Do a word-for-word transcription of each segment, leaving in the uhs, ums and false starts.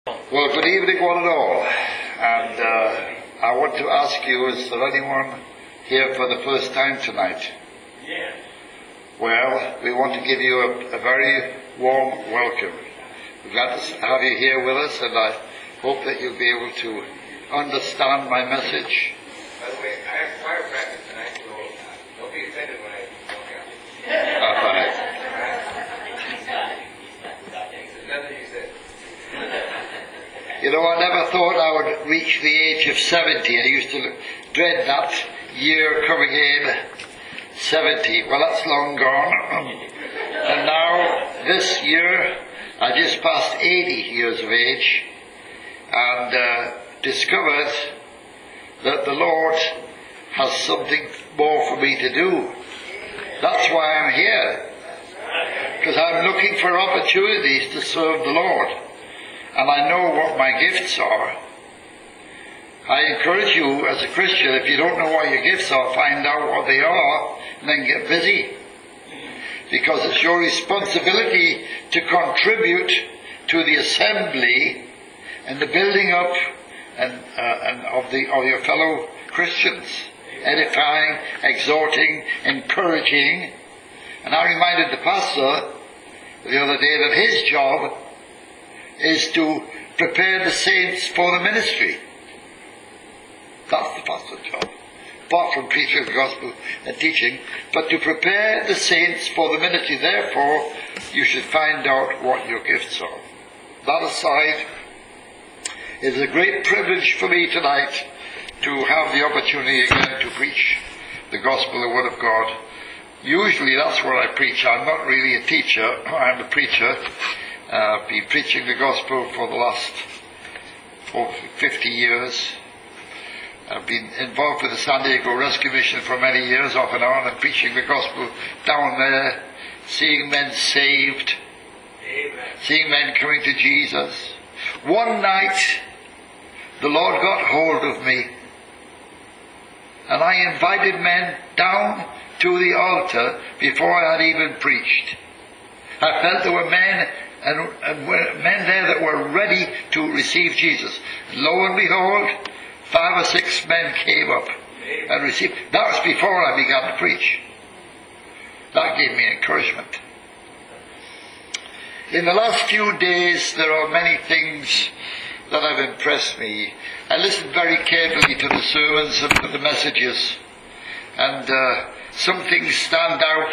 Well, good evening, one and all. And uh, I want to ask you, is there anyone here for the first time tonight? Yes. Well, we want to give you a, a very warm welcome. We're glad to have you here with us, and I hope that you'll be able to understand my message. By the way, I have choir practice tonight, so don't be offended when I walk out. All right. There's nothing you said. You know, I never thought I would reach the age of seventy. I used to dread that year coming in, seventy. Well, that's long gone. And now, this year, I just passed eighty years of age and uh, discovered that the Lord has something more for me to do. That's why I'm here. Because I'm looking for opportunities to serve the Lord. And I know what my gifts are. I encourage you as a Christian, if you don't know what your gifts are, find out what they are and then get busy. Because it's your responsibility to contribute to the assembly and the building up and, uh, and of, the, of your fellow Christians. Edifying, exhorting, encouraging. And I reminded the pastor the other day that his job is to prepare the saints for the ministry. That's the pastor's job. Apart from preaching the gospel and teaching, but to prepare the saints for the ministry. Therefore, you should find out what your gifts are. That aside, it is a great privilege for me tonight to have the opportunity again to preach the gospel, the word of God. Usually that's what I preach. I'm not really a teacher, I'm a preacher. Uh, I've been preaching the gospel for the last fifty years. I've been involved with the San Diego Rescue Mission for many years, off and on, and preaching the gospel down there, seeing men saved, Amen. Seeing men coming to Jesus. One night, the Lord got hold of me, and I invited men down to the altar before I had even preached. I felt there were men and, and were men there that were ready to receive Jesus. Lo and behold, five or six men came up and received. That was before I began to preach. That gave me encouragement. In the last few days, there are many things that have impressed me. I listened very carefully to the sermons and to the messages, and uh, some things stand out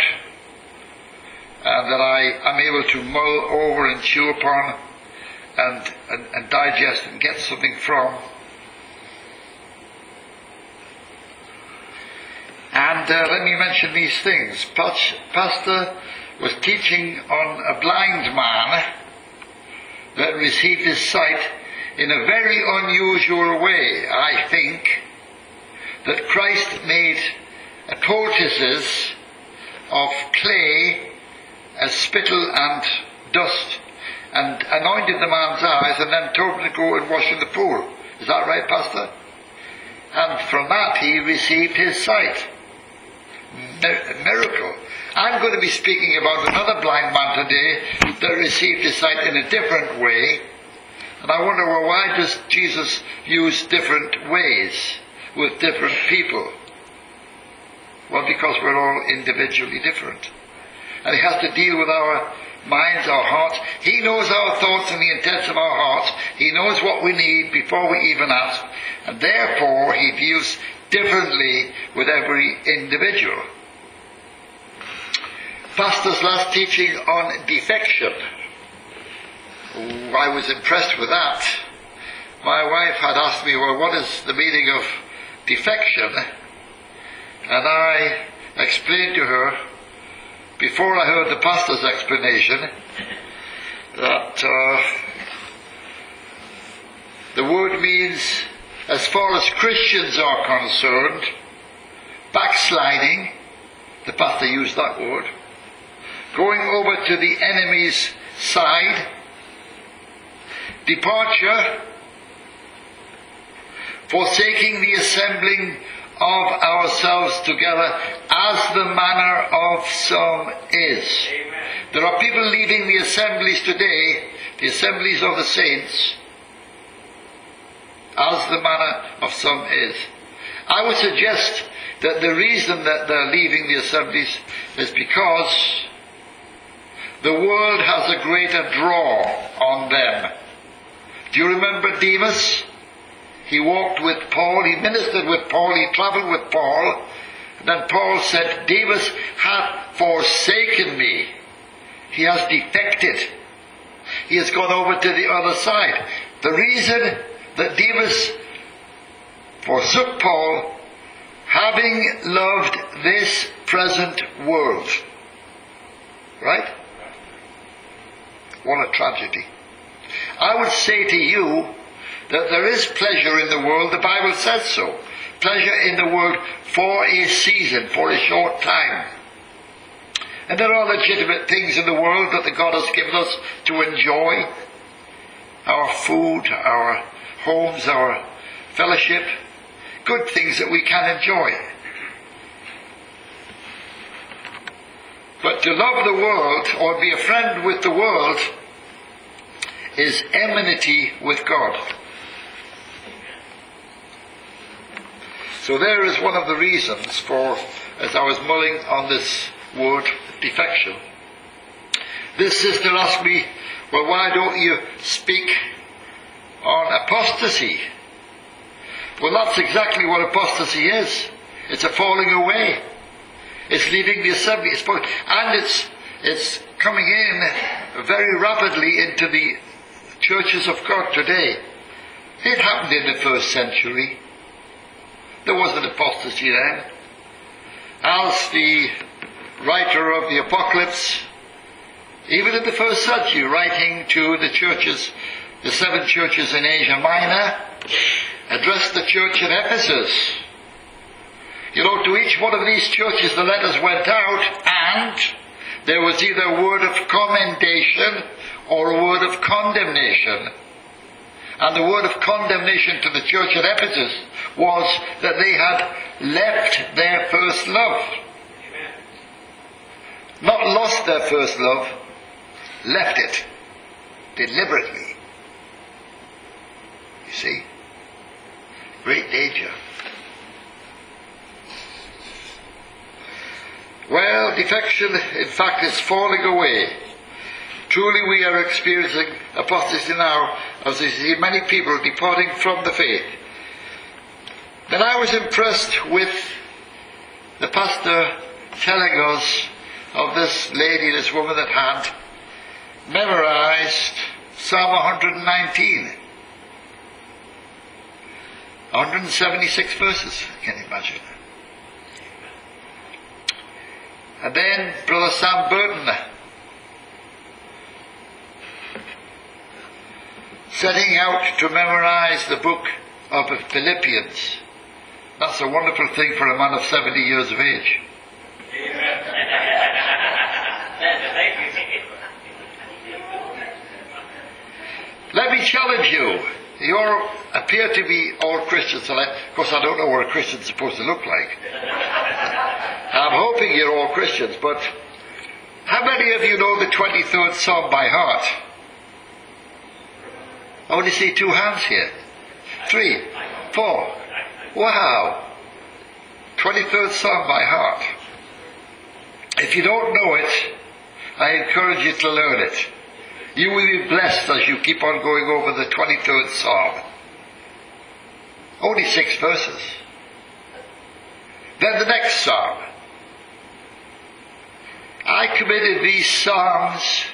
uh, that I am able to mull over and chew upon and, and, and digest and get something from. And uh, let me mention these things. Pastor was teaching on a blind man that received his sight in a very unusual way. I think that Christ made poultices of clay as spittle and dust and anointed the man's eyes and then told him to go and wash in the pool. Is that right, Pastor? And from that he received his sight. A miracle. I'm going to be speaking about another blind man today that received his sight in a different way. And I wonder, well, why does Jesus use different ways with different people? Well, because we're all individually different. And he has to deal with our minds, our hearts. He knows our thoughts and the intents of our hearts. He knows what we need before we even ask. And therefore, he deals differently with every individual. Pastor's last teaching on defection. Ooh, I was impressed with that. My wife had asked me, well, what is the meaning of defection? And I explained to her, before I heard the pastor's explanation, that uh, the word means, as far as Christians are concerned, backsliding, the pastor used that word, going over to the enemy's side, departure, forsaking the assembling of ourselves together, as the manner of some is. Amen. There are people leaving the assemblies today, the assemblies of the saints, as the manner of some is. I would suggest that the reason that they're leaving the assemblies is because the world has a greater draw on them. Do you remember Demas? He walked with Paul, he ministered with Paul, he travelled with Paul. And then Paul said, Demas hath forsaken me. He has defected. He has gone over to the other side. The reason that Demas forsook Paul, having loved this present world. Right? What a tragedy. I would say to you that there is pleasure in the world. The Bible says so. Pleasure in the world for a season, for a short time. And there are legitimate things in the world that the God has given us to enjoy. Our food, our homes, our fellowship. Good things that we can enjoy. But to love the world or be a friend with the world is enmity with God. So there is one of the reasons for, as I was mulling on this word, defection. This sister asked me, well, why don't you speak on apostasy? Well, that's exactly what apostasy is. It's a falling away. It's leaving the assembly. It's falling, and it's, it's coming in very rapidly into the churches of God today. It happened in the first century. There wasn't apostasy then. As the writer of the Apocalypse, even in the first century, writing to the churches, the seven churches in Asia Minor, addressed the church in Ephesus. You know, to each one of these churches the letters went out, and there was either a word of commendation or a word of condemnation. And the word of condemnation to the church at Ephesus was that they had left their first love. Amen. Not lost their first love, left it deliberately. You see? Great danger. Well, defection, in fact, is falling away. Truly we are experiencing apostasy now, as we see many people departing from the faith. Then I was impressed with the pastor telling us of this lady, this woman that had memorized Psalm one hundred nineteen. one hundred seventy-six verses, can you imagine? And then Brother Sam Burton, setting out to memorize the book of Philippians. That's a wonderful thing for a man of seventy years of age. Let me challenge you. You appear to be all Christians. Of course, I don't know what a Christian's supposed to look like. I'm hoping you're all Christians, but how many of you know the twenty-third Psalm by heart? I only see two hands here. Three, four. Wow. twenty-third Psalm by heart. If you don't know it, I encourage you to learn it. You will be blessed as you keep on going over the twenty-third Psalm. Only six verses. Then the next Psalm. I committed these Psalms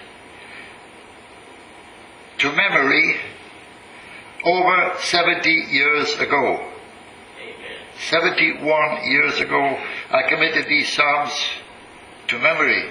to memory over seventy years ago. seventy-one years ago, I committed these Psalms to memory.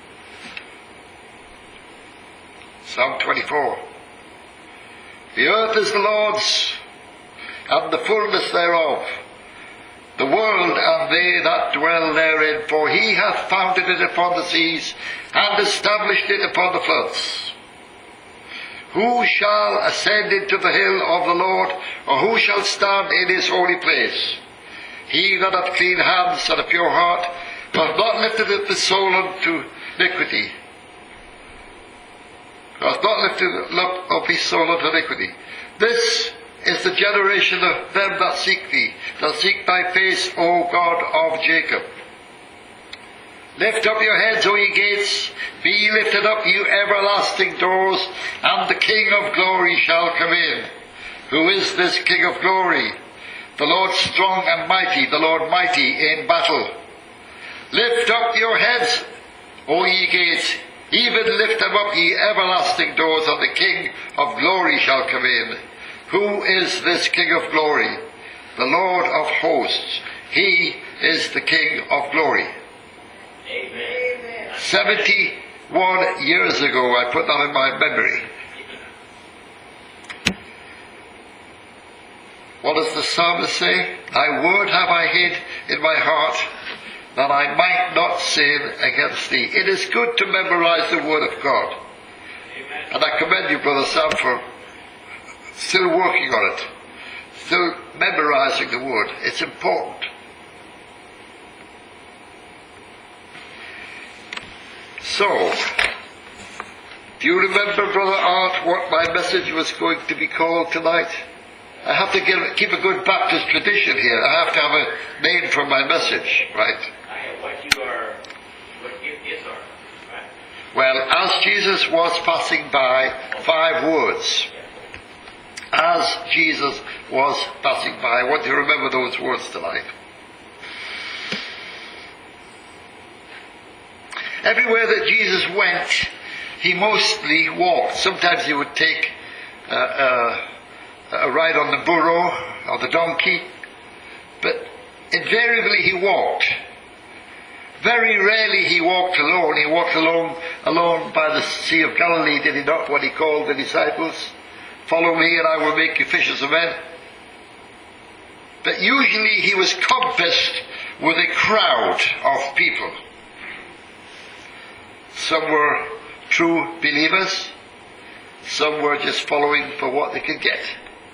Psalm twenty-four. The earth is the Lord's, and the fullness thereof, the world and they that dwell therein, for he hath founded it upon the seas, and established it upon the floods. Who shall ascend into the hill of the Lord, or who shall stand in his holy place? He that hath clean hands and a pure heart, hath not lifted up his soul unto iniquity. Hath not lifted up his soul unto iniquity. This is the generation of them that seek thee, that seek thy face, O God of Jacob. Lift up your heads, O ye gates, be ye lifted up, you everlasting doors, and the King of glory shall come in. Who is this King of glory? The Lord strong and mighty, the Lord mighty in battle. Lift up your heads, O ye gates, even lift them up, ye everlasting doors, and the King of glory shall come in. Who is this King of glory? The Lord of hosts. He is the King of glory. Amen. seventy-one years ago, I put that in my memory. What does the psalmist say? Thy word have I hid in my heart, that I might not sin against thee. It is good to memorize the word of God. Amen. And I commend you, Brother Sam, for still working on it, still memorizing the word. It's important. So, do you remember, Brother Art, what my message was going to be called tonight? I have to give, keep a good Baptist tradition here. I have to have a name for my message, right? I, what you are, what you is are, right? Well, as Jesus was passing by, five words. As Jesus was passing by. I want you to remember those words tonight. Everywhere that Jesus went, he mostly walked. Sometimes he would take uh, uh, a ride on the burro or the donkey, but invariably he walked. Very rarely he walked alone. He walked alone, alone by the Sea of Galilee, did he not, when he called the disciples? Follow me and I will make you fishers of men. But usually he was compassed with a crowd of people. Some were true believers. Some were just following for what they could get.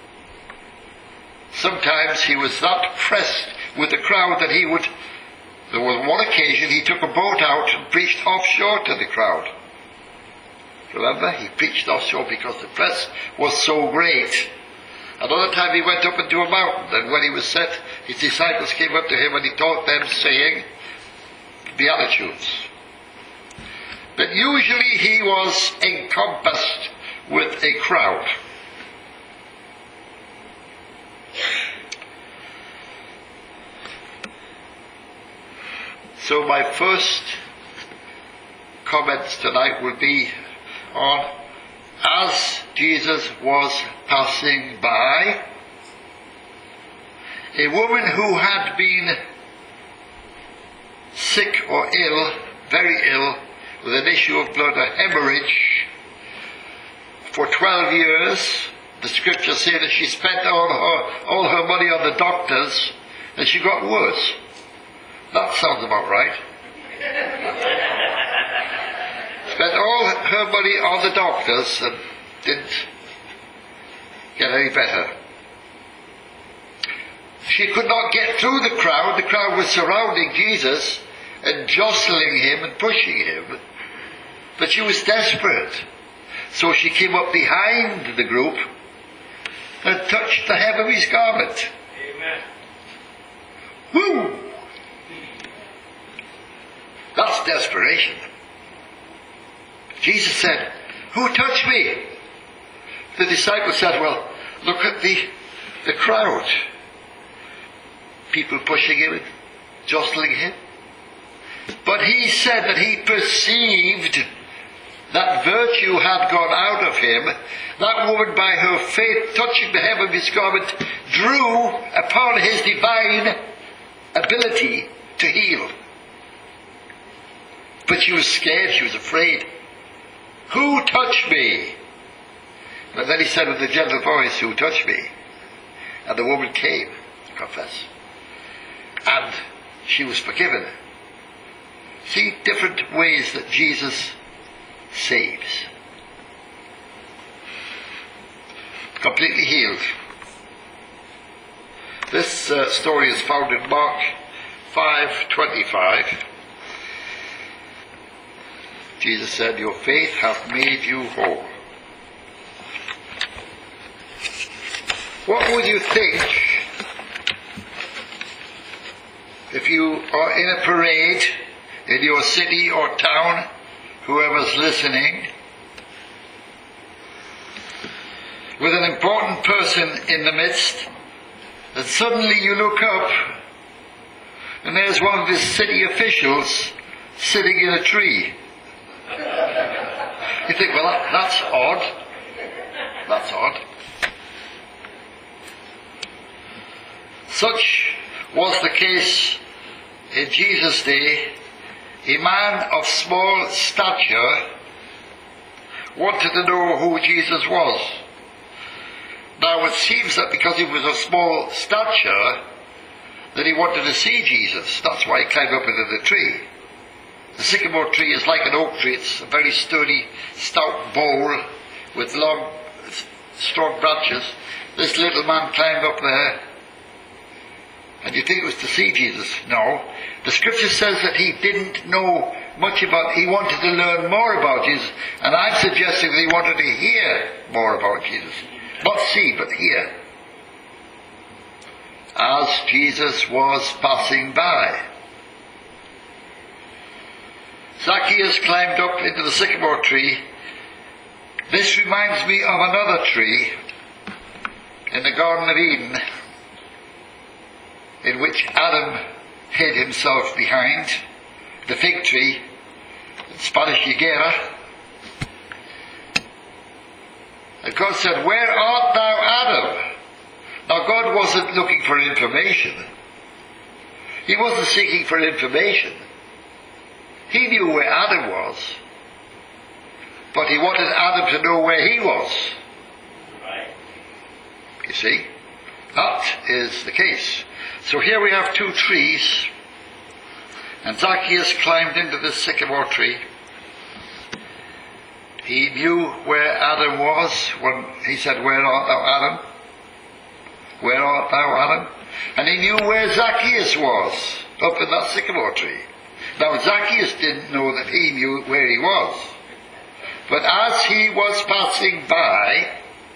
Sometimes he was that pressed with the crowd that he would, there was one occasion he took a boat out and preached offshore to the crowd. Remember, he preached offshore because the press was so great. Another time he went up into a mountain, and when he was set, his disciples came up to him and he taught them, saying, Beatitudes. But usually he was encompassed with a crowd. So my first comments tonight will be on, as Jesus was passing by, a woman who had been sick or ill, very ill, with an issue of blood, a hemorrhage, for twelve years. The scriptures say that she spent all her, all her money on the doctors, and she got worse. That sounds about right. Spent all her money on the doctors and didn't get any better. She could not get through the crowd. The crowd was surrounding Jesus and jostling him and pushing him. But she was desperate. So she came up behind the group and touched the hem of his garment. Amen. Woo! That's desperation. Jesus said, who touched me? The disciples said, well, look at the, the crowd. People pushing him and jostling him. But he said that he perceived that virtue had gone out of him. That woman, by her faith, touching the hem of his garment, drew upon his divine ability to heal. But she was scared, she was afraid. Who touched me? But then he said with a gentle voice, who touched me? And the woman came to confess. And she was forgiven. See, different ways that Jesus saves. Completely healed. This uh, story is found in Mark five twenty-five. Jesus said, your faith hath made you whole. What would you think if you are in a parade in your city or town, whoever's listening, with an important person in the midst, and suddenly you look up and there's one of the city officials sitting in a tree. You think, well, that, that's odd. That's odd. Such was the case in Jesus' day. A man of small stature wanted to know who Jesus was. Now it seems that because he was of small stature, that he wanted to see Jesus. That's why he climbed up into the tree. The sycamore tree is like an oak tree. It's a very sturdy, stout bole with long, strong branches. This little man climbed up there. And you think it was to see Jesus? No. The scripture says that he didn't know much about, he wanted to learn more about Jesus. And I'm suggesting that he wanted to hear more about Jesus. Not see, but hear. As Jesus was passing by, Zacchaeus climbed up into the sycamore tree. This reminds me of another tree in the Garden of Eden, in which Adam hid himself behind, the fig tree, in Spanish higuera. And God said, "Where art thou, Adam?" Now God wasn't looking for information. He wasn't seeking for information. He knew where Adam was. But he wanted Adam to know where he was. Right. You see? That is the case. So here we have two trees. And Zacchaeus climbed into this sycamore tree. He knew where Adam was when he said, "Where art thou, Adam? Where art thou, Adam?" And he knew where Zacchaeus was, up in that sycamore tree. Now Zacchaeus didn't know that he knew where he was. But as he was passing by,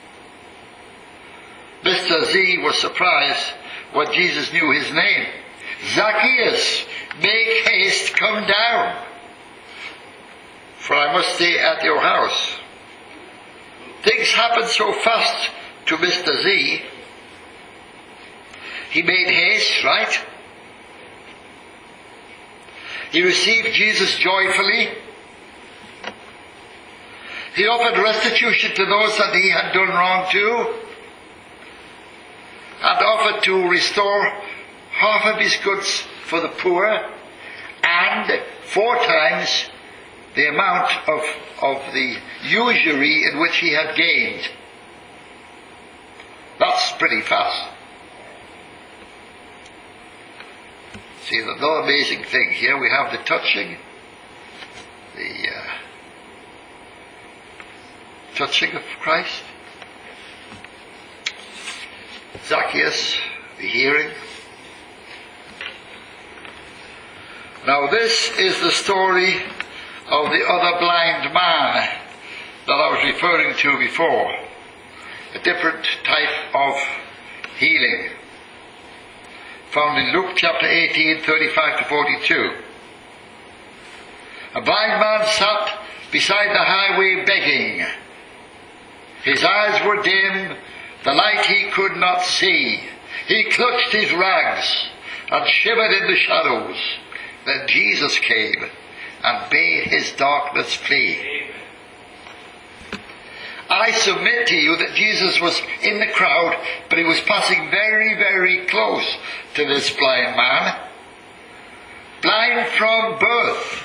Mister Z was surprised when Jesus knew his name. "Zacchaeus, make haste, come down, for I must stay at your house." Things happened so fast to Mister Z. He made haste, right? He received Jesus joyfully. He offered restitution to those that he had done wrong to, and offered to restore half of his goods for the poor, and four times the amount of, of the usury in which he had gained. That's pretty fast. See, another amazing thing here, we have the touching, the uh, touching of Christ. Zacchaeus, the hearing. Now this is the story of the other blind man that I was referring to before. A different type of healing, found in Luke chapter eighteen, thirty-five to forty-two. A blind man sat beside the highway begging. His eyes were dim, the light he could not see. He clutched his rags and shivered in the shadows. Then Jesus came and bade his darkness flee. I submit to you that Jesus was in the crowd, but he was passing very, very close to this blind man. Blind from birth.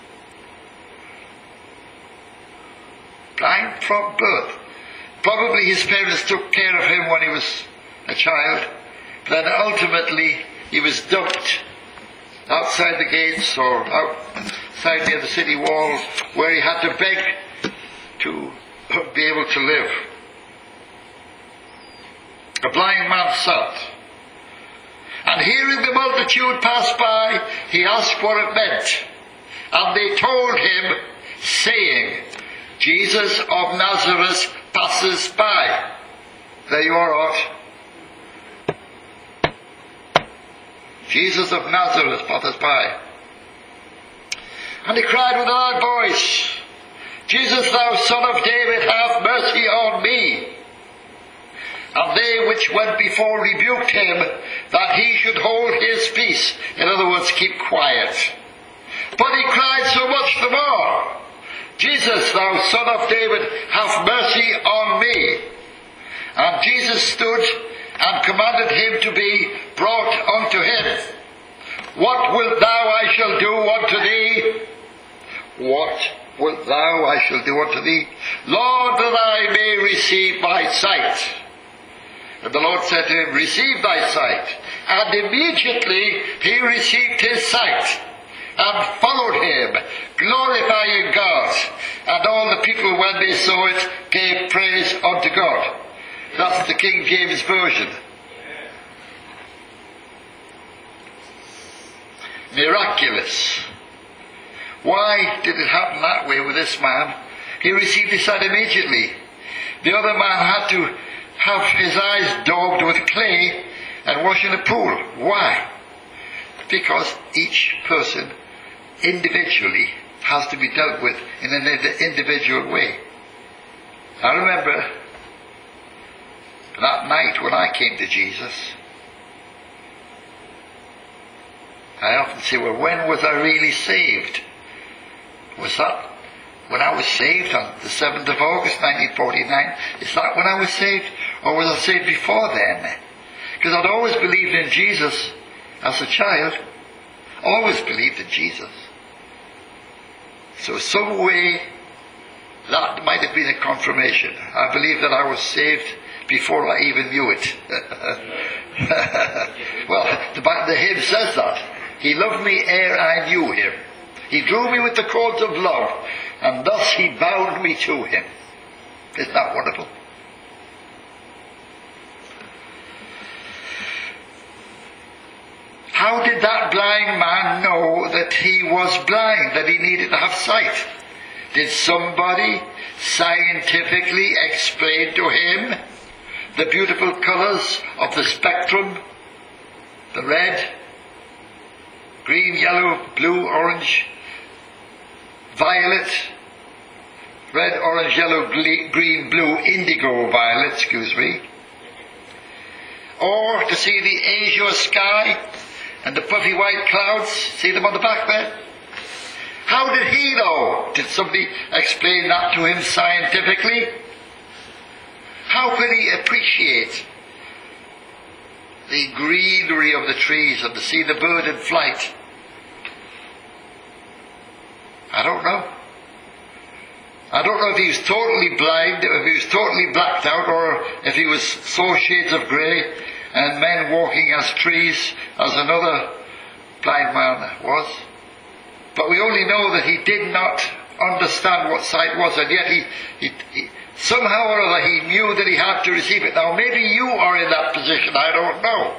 Blind from birth. Probably his parents took care of him when he was a child. Then ultimately he was dumped outside the gates or outside near the city wall, where he had to beg to be able to live. A blind man sat, and hearing the multitude pass by, he asked what it meant. And they told him, saying, "Jesus of Nazareth passes by." There you are, Art. Jesus of Nazareth, passed by. And he cried with a loud voice, Jesus, thou son of David, have mercy on me. And they which went before rebuked him, that he should hold his peace. In other words, keep quiet. But he cried so much the more, Jesus, thou son of David, have mercy on me. And Jesus stood and commanded him to be brought unto him. What wilt thou I shall do unto thee? What wilt thou I shall do unto thee? Lord, that I may receive my sight. And the Lord said to him, receive thy sight. And immediately he received his sight, and followed him, glorifying God. And all the people, when they saw it, gave praise unto God. That's the King James Version. Miraculous. Why did it happen that way with this man? He received his sight immediately. The other man had to have his eyes daubed with clay and wash in a pool. Why? Because each person individually has to be dealt with in an individual way. I remember that night when I came to Jesus, I often say, well, when was I really saved? Was that when I was saved on the seventh of August nineteen forty-nine? Is that when I was saved? Or was I saved before then? Because I'd always believed in Jesus as a child. Always believed in Jesus. So some way that might have been a confirmation. I believe that I was saved before I even knew it. Well, the, the hymn says that. He loved me ere I knew him. He drew me with the cords of love, and thus he bound me to him. Isn't that wonderful? How did that blind man know that he was blind, that he needed to have sight? Did somebody scientifically explain to him the beautiful colours of the spectrum? The red, green, yellow, blue, orange, violet, red, orange, yellow, green, blue, indigo, violet, excuse me. Or to see the azure sky and the puffy white clouds, see them on the back there? How did he know? Did somebody explain that to him scientifically? How could he appreciate the greenery of the trees and to see the bird in flight? I don't know. I don't know if he was totally blind, if he was totally blacked out, or if he was so shades of grey and men walking as trees as another blind man was. But we only know that he did not understand what sight was, and yet he, he, he somehow or other he knew that he had to receive it. Now maybe you are in that position, I don't know.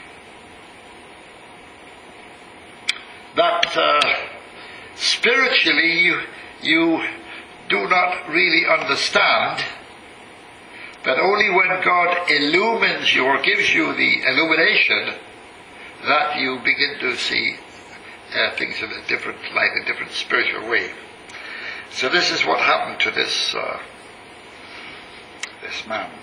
That uh, spiritually you, you do not really understand, but only when God illumines you or gives you the illumination that you begin to see uh, things in a different light, a different spiritual way. So this is what happened to this uh, this man.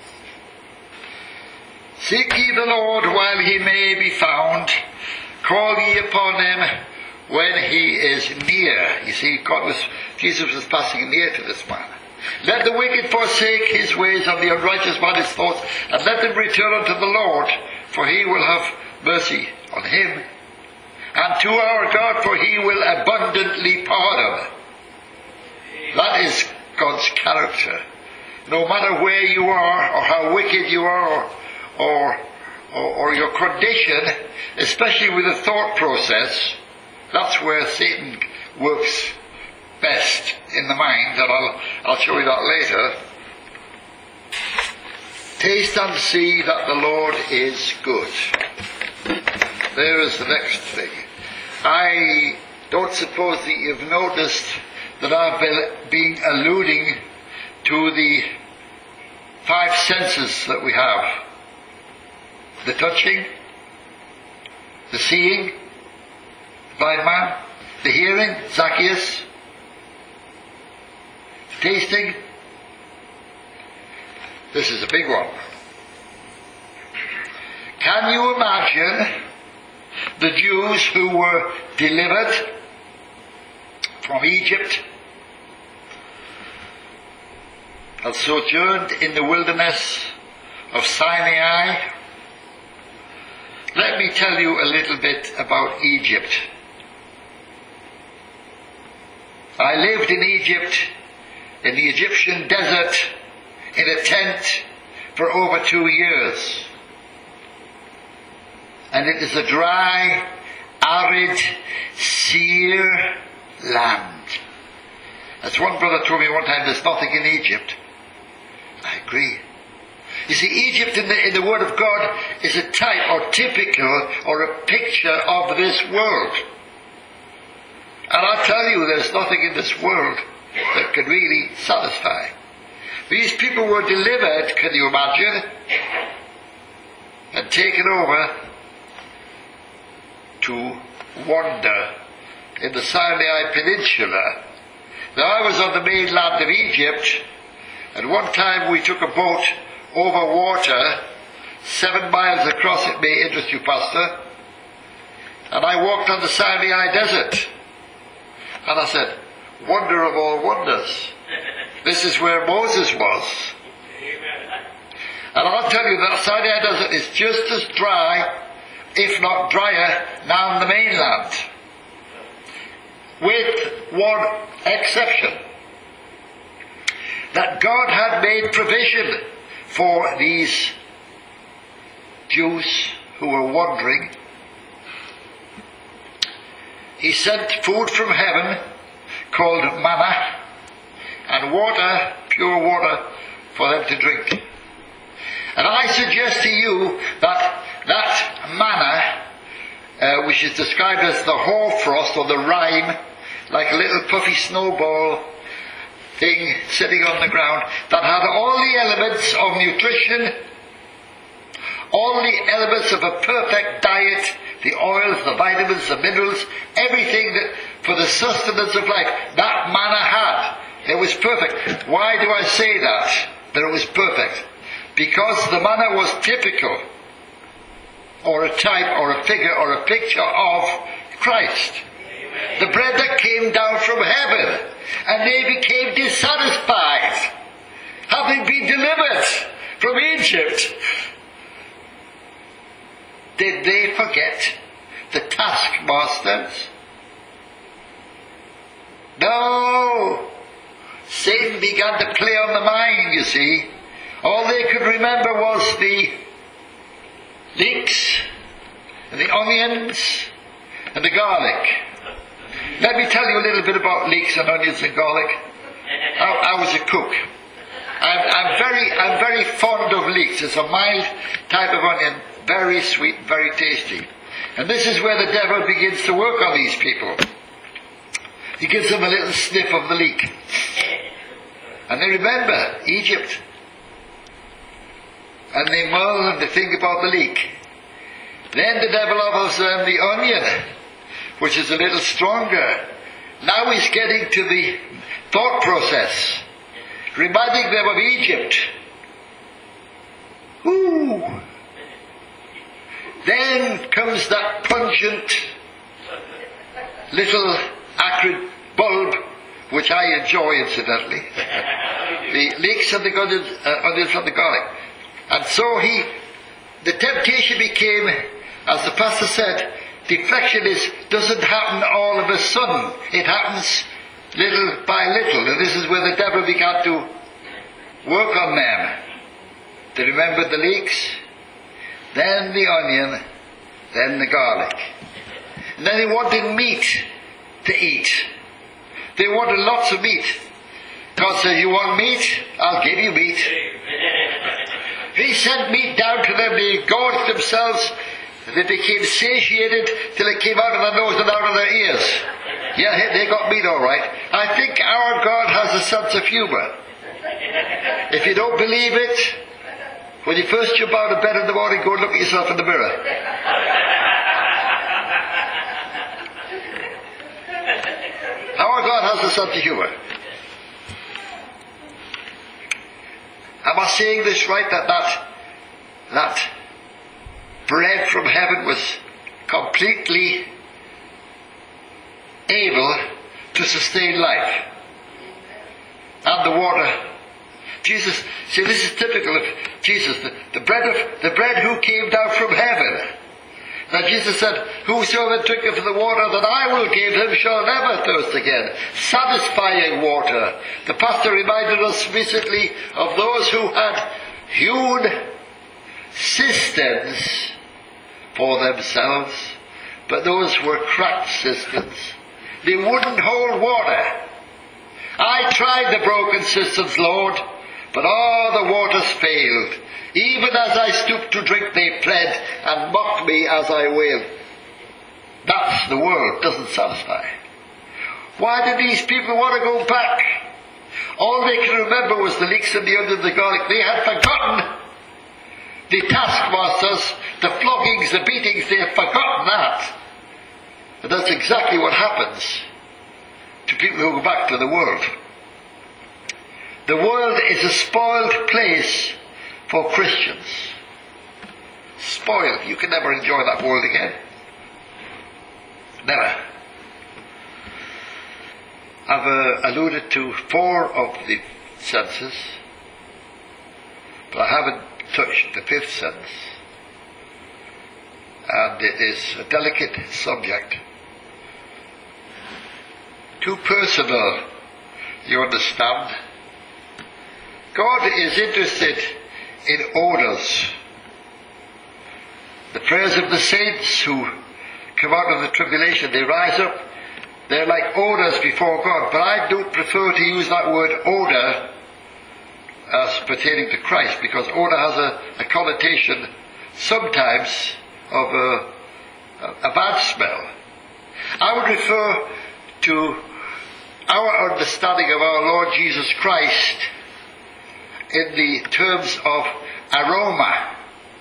Seek ye the Lord while he may be found. Call ye upon him when he is near. You see, God was, Jesus was passing near to this man. Let the wicked forsake his ways, and the unrighteous man his thoughts, and let them return unto the Lord, for he will have mercy on him. And to our God, for he will abundantly pardon. That is God's character. No matter where you are, or how wicked you are, or, or, or, or your condition, especially with the thought process, that's where Satan works best in the mind, and I'll, I'll show you that later. Taste and see that the Lord is good. There is the next thing. I don't suppose that you've noticed that I've been alluding to the five senses that we have. The touching, The seeing, blind man. The hearing, Zacchaeus. The tasting. This is a big one. Can you imagine the Jews who were delivered from Egypt and sojourned in the wilderness of Sinai? Let me tell you a little bit about Egypt. I lived in Egypt, in the Egyptian desert, in a tent for over two years. And it is a dry, arid, sere land. As one brother told me one time, there's nothing in Egypt. I agree. You see, Egypt in the, in the Word of God is a type or typical or a picture of this world. And I tell you, there's nothing in this world that can really satisfy. These people were delivered, can you imagine, and taken over to wander in the Sinai Peninsula. Now, I was on the mainland of Egypt, and one time we took a boat over water, seven miles across. It may interest you, Pastor. And I walked on the Sinai desert. And I said, wonder of all wonders. This is where Moses was. And I'll tell you that Sinai desert is just as dry, if not drier, now on the mainland. With one exception. That God had made provision for these Jews who were wandering. He sent food from heaven called manna and water, pure water, for them to drink. And I suggest to you that that manna, uh, which is described as the hoarfrost or the rime, like a little puffy snowball thing sitting on the ground, that had all the elements of nutrition, all the elements of a perfect diet, the oils, the vitamins, the minerals, everything that for the sustenance of life, that manna had. It was perfect. Why do I say that? That it was perfect? Because the manna was typical, or a type, or a figure, or a picture of Christ. The bread that came down from heaven, and they became dissatisfied, having been delivered from Egypt. Did they forget the taskmasters? No. Satan began to play on the mind, you see. All they could remember was the leeks, and the onions, and the garlic. Let me tell you a little bit about leeks and onions and garlic. I, I was a cook. I'm, I'm very, I'm very fond of leeks. It's a mild type of onion, very sweet, very tasty. And this is where the devil begins to work on these people. He gives them a little sniff of the leek. And they remember Egypt. And they mull and they think about the leek. Then the devil offers them the onion, which is a little stronger. Now he's getting to the thought process, reminding them of Egypt. Ooh. Then comes that pungent little acrid bulb, which I enjoy incidentally. The leeks and the onions, uh, onions and the garlic. And so he, the temptation became, as the pastor said, deflection is, doesn't happen all of a sudden. It happens little by little. And this is where the devil began to work on them. They remembered the leeks, then the onion, then the garlic. And then they wanted meat to eat. They wanted lots of meat. God said, you want meat? I'll give you meat. He sent meat down to them. They gorged themselves. They became satiated till it came out of their nose and out of their ears. Yeah, they got meat all right. I think our God has a sense of humor. If you don't believe it, when you first jump out of bed in the morning, go and look at yourself in the mirror. has a sense of humor. Am I saying this right, that that, that bread from heaven was completely able to sustain life? And the water. Jesus, see, this is typical of Jesus, the, the bread of the bread who came down from heaven. Now Jesus said, whosoever drinketh of the water that I will give him shall never thirst again. Satisfying water. The pastor reminded us recently of those who had hewn cisterns for themselves, but those were cracked cisterns. They wouldn't hold water. I tried the broken cisterns, Lord, but all the waters failed. Even as I stooped to drink, they pled and mocked me as I wailed. That's the world, doesn't satisfy. Why did these people want to go back? All they can remember was the leeks and the onions and the garlic. They had forgotten the taskmasters, the floggings, the beatings. They had forgotten that. And that's exactly what happens to people who go back to the world. The world is a spoiled place for Christians. Spoiled. You can never enjoy that world again. Never. I've uh, alluded to four of the senses, but I haven't touched the fifth sense. And it is a delicate subject. Too personal, you understand. God is interested in odors. The prayers of the saints who come out of the tribulation, they rise up, they're like odors before God. But I don't prefer to use that word odor as pertaining to Christ, because odor has a, a connotation sometimes of a, a, a bad smell. I would refer to our understanding of our Lord Jesus Christ in the terms of aroma,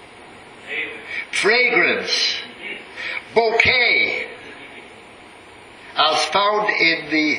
fragrance, bouquet, as found in the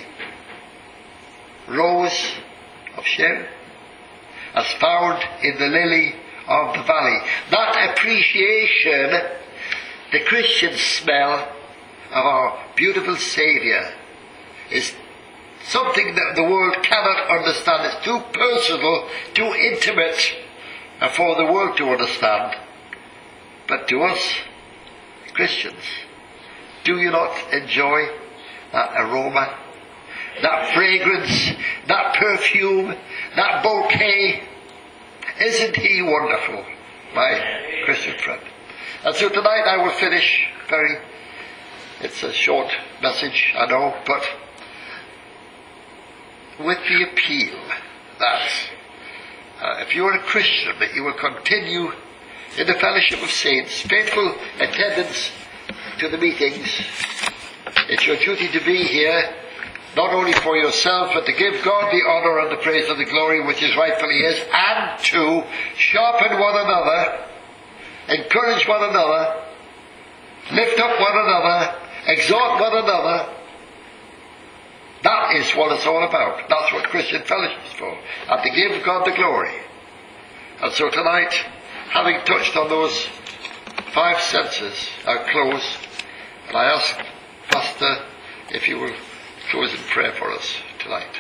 rose of Sharon, as found in the lily of the valley. That appreciation, the Christian smell of our beautiful Saviour, is something that the world cannot understand. It's too personal, too intimate for the world to understand. But to us, Christians, do you not enjoy that aroma, that fragrance, that perfume, that bouquet? Isn't he wonderful, my Christian friend? And so tonight I will finish very, it's a short message, I know, but with the appeal that uh, if you are a Christian, that you will continue in the fellowship of saints, faithful attendance to the meetings. It's your duty to be here, not only for yourself, but to give God the honour and the praise and the glory which is rightfully His, and to sharpen one another, encourage one another, lift up one another, exhort one another. That is what it's all about. That's what Christian fellowship is for. And to give God the glory. And so tonight, having touched on those five senses, I'll close. And I ask Pastor if you will close in prayer for us tonight.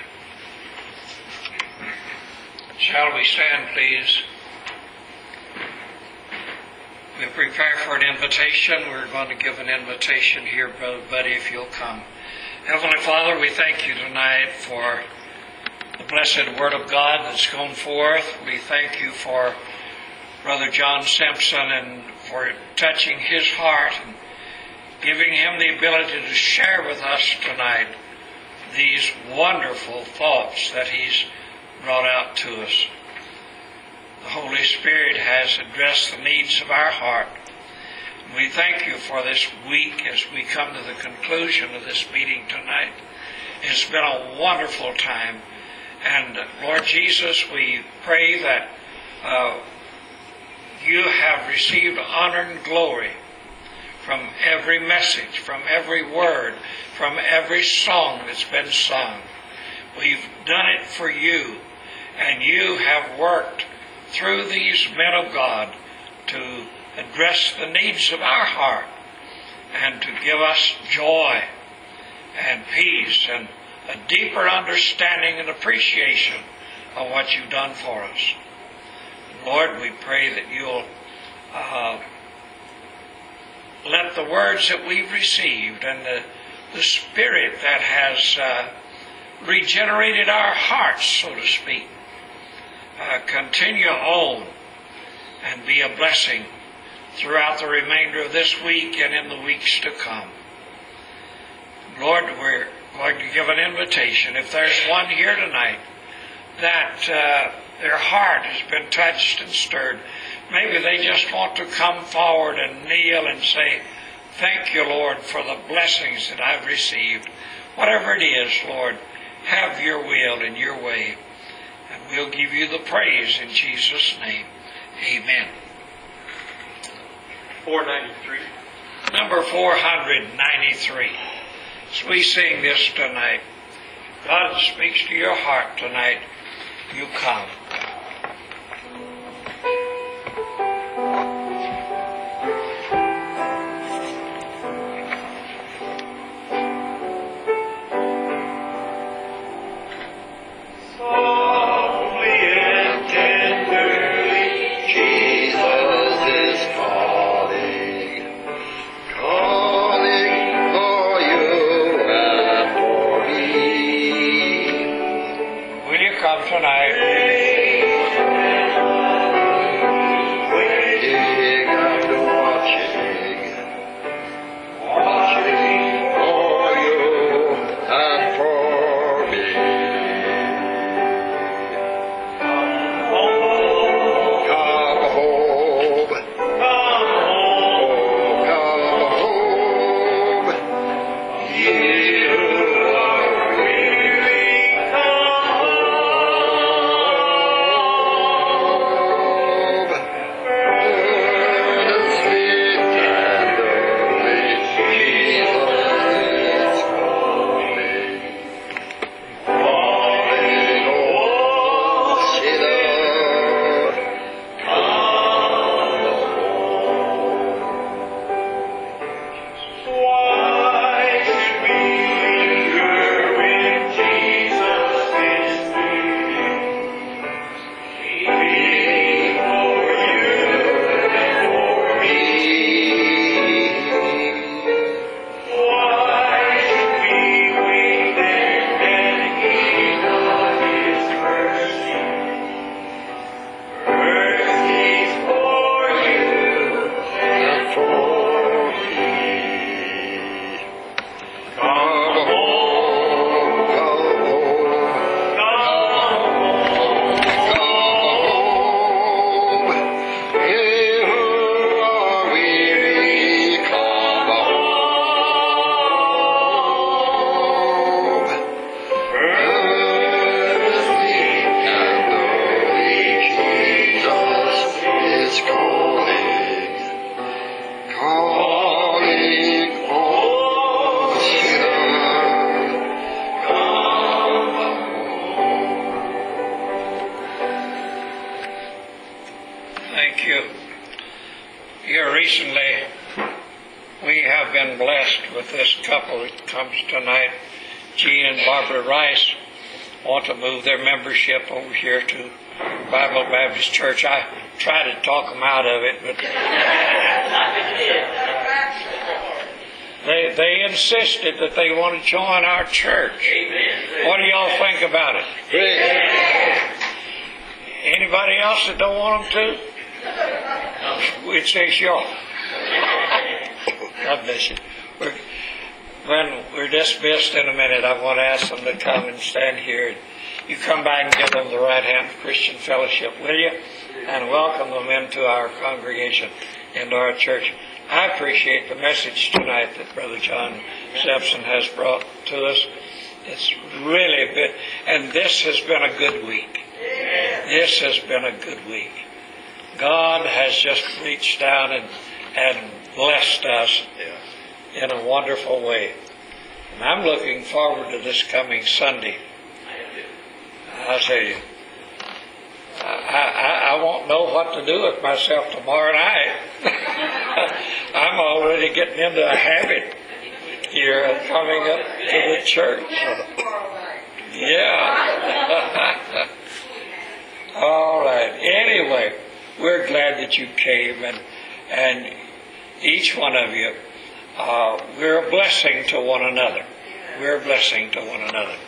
Shall we stand, please? We prepare for an invitation. We're going to give an invitation here, Brother Buddy, if you'll come. Heavenly Father, we thank you tonight for the blessed Word of God that's gone forth. We thank you for Brother John Simpson and for touching his heart and giving him the ability to share with us tonight these wonderful thoughts that he's brought out to us. The Holy Spirit has addressed the needs of our heart. We thank you for this week as we come to the conclusion of this meeting tonight. It's been a wonderful time. And Lord Jesus, we pray that uh, you have received honor and glory from every message, from every word, from every song that's been sung. We've done it for you, and you have worked through these men of God to address the needs of our heart and to give us joy and peace and a deeper understanding and appreciation of what you've done for us. Lord, we pray that you'll uh, let the words that we've received and the, the Spirit that has uh, regenerated our hearts, so to speak, uh, continue on and be a blessing throughout the remainder of this week and in the weeks to come. Lord, we're going to give an invitation. If there's one here tonight that uh, their heart has been touched and stirred, maybe they just want to come forward and kneel and say, thank you, Lord, for the blessings that I've received. Whatever it is, Lord, have your will and your way. And we'll give you the praise in Jesus' name. Amen. four ninety-three. Number four ninety-three. As we sing this tonight, God speaks to your heart tonight. You come. Over here to Bible Baptist Church. I tried to talk them out of it, but they they insisted that they want to join our church. What do y'all think about it? Anybody else that don't want them to? It says y'all. God bless you. We're, when we're dismissed in a minute, I want to ask them to come and stand here. You come back and give them the right hand of Christian fellowship, will you? And welcome them into our congregation, into our church. I appreciate the message tonight that Brother John Simpson has brought to us. It's really been, and this has been a good week. This has been a good week. God has just reached down and, and blessed us in a wonderful way. And I'm looking forward to this coming Sunday. I tell you, I, I, I won't know what to do with myself tomorrow night. I'm already getting into a habit here of coming up to the church. Yeah. All right. Anyway, we're glad that you came, and and each one of you, uh, we're a blessing to one another. We're a blessing to one another.